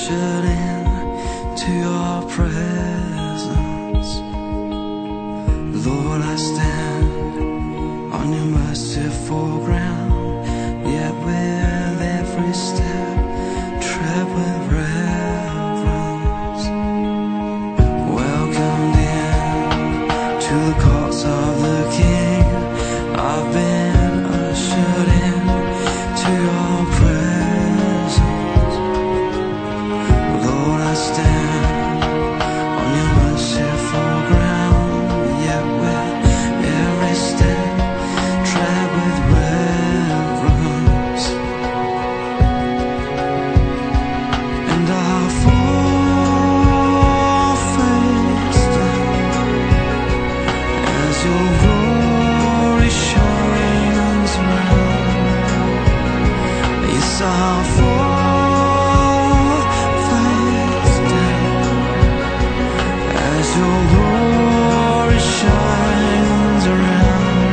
ushered in to your presence. Lord, I stand on your merciful ground, yet with every step tread with reverence. Welcomed in to the courts of the King, I've been ushered in to your presence. Lord, I stand on your merciful ground, yet with every step tread with reverence. And I fall face down as your glory shines around. Yes, I fall face down as your glory shines around.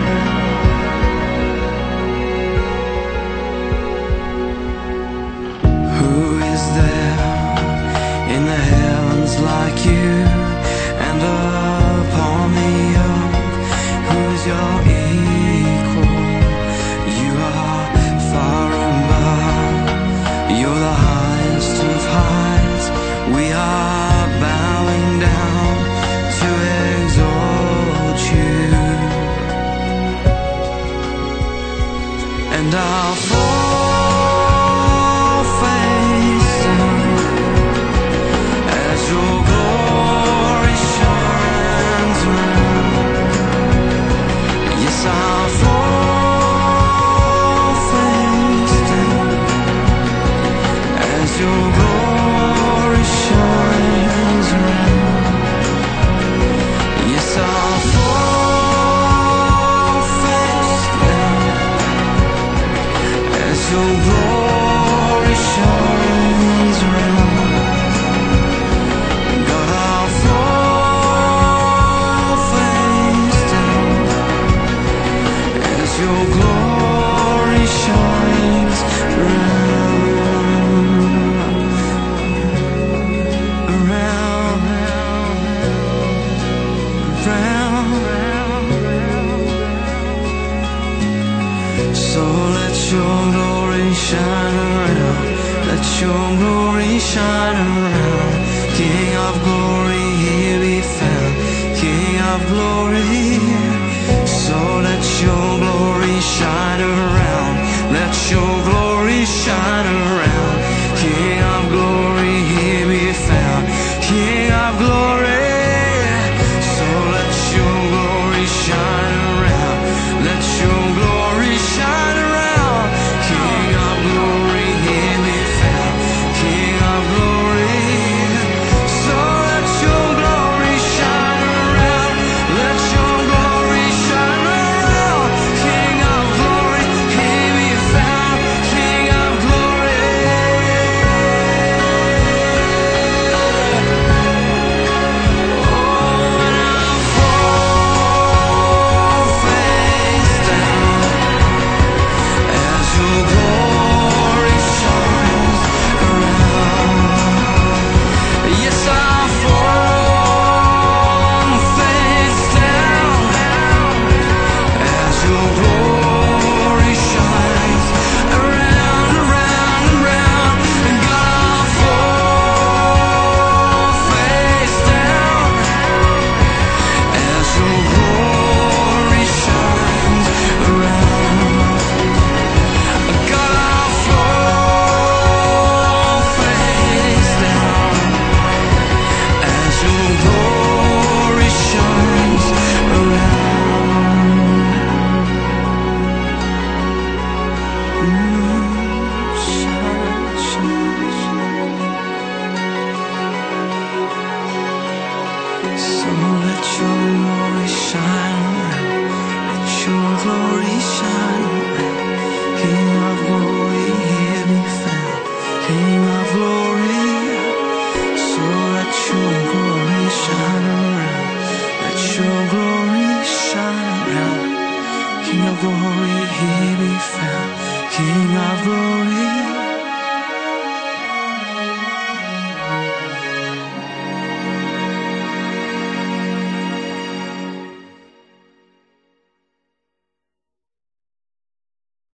Who is there in the heavens like you, and upon the earth who is your equal? You are far above, you're the highest of highs. We are bowing down to exalt you. And I'll fall face down as your glory shines around. Yes, I'll fall face down as your glory shines around. Yes, I'll fall face down as your glory shines around. God, I'll fall face down as your glory shines around. So let your glory shine around, let your glory shine around. King of glory, here be found, King of glory. So let your glory shine around, let your glory shine around. King of glory, here be found, King of glory. So let your glory shine around, let your glory shine around. King of glory, here be found, King of glory. So let your glory shine around, let your glory shine around. King of glory, here be found, King of glory. Oh, and I'll fall face down as your glory shines around. Yes, I'll fall face down as your glory shines around, around, around. And God, I'll fall face down as your glory shines around. God, I'll fall face down as your glory shines around. Shine, shine, shine. So let your glory shine around, let your glory shine around. King of glory, here be found, King of glory. So let your glory shine around, let your glory shine around. King of glory, here be found, King of glory.